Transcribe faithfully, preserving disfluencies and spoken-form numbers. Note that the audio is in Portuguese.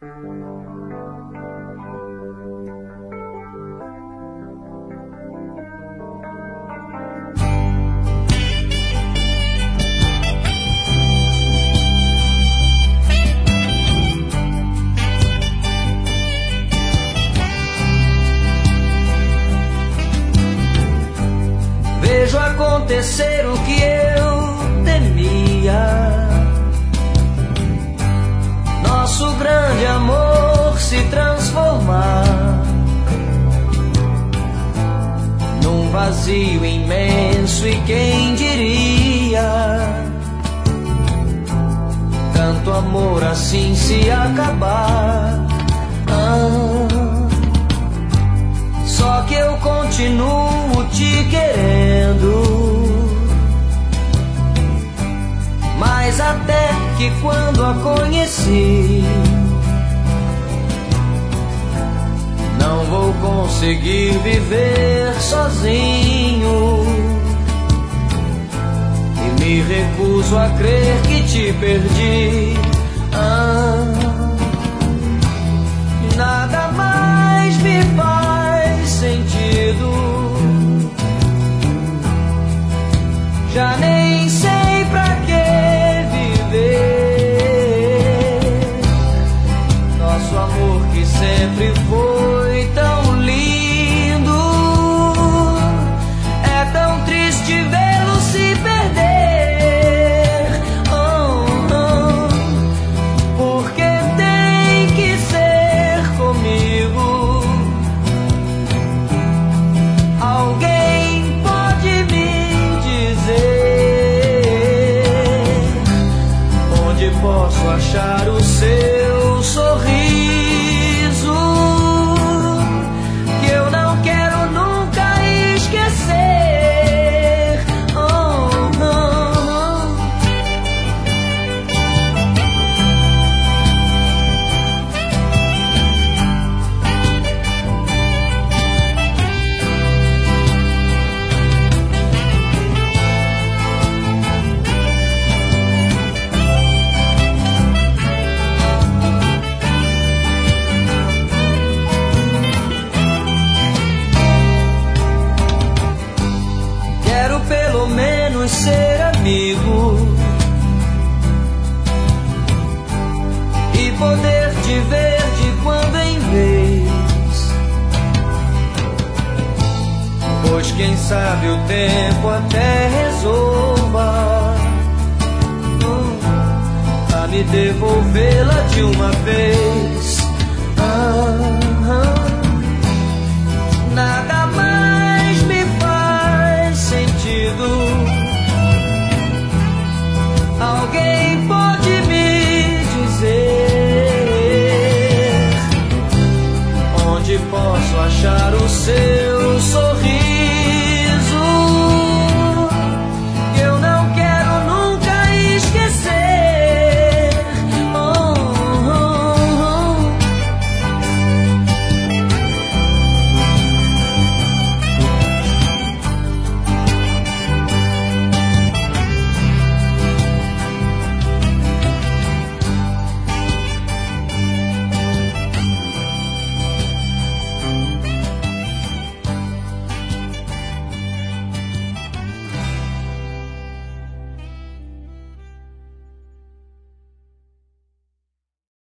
Vejo acontecer o que eu temia. Nosso grande amor se transformar num vazio imenso, e quem diria tanto amor assim se acabar. Ah, só que eu continuo te querendo, mas até que quando a conheci, não vou conseguir viver sozinho, e me recuso a crer que te perdi. Ah, nada mais me faz sentido, já nem sei pra que viver. Nosso amor que sempre foi tão lindo, é tão triste vê-lo se perder. Oh, oh, porque tem que ser comigo. Alguém pode me dizer onde posso achar o seu sorriso, que eu não quero nunca esquecer. Oh, não. Quero pelo menos ser amigo e poder te ver de quando em vez, pois quem sabe o tempo até resolva hum, a me devolvê-la de uma vez.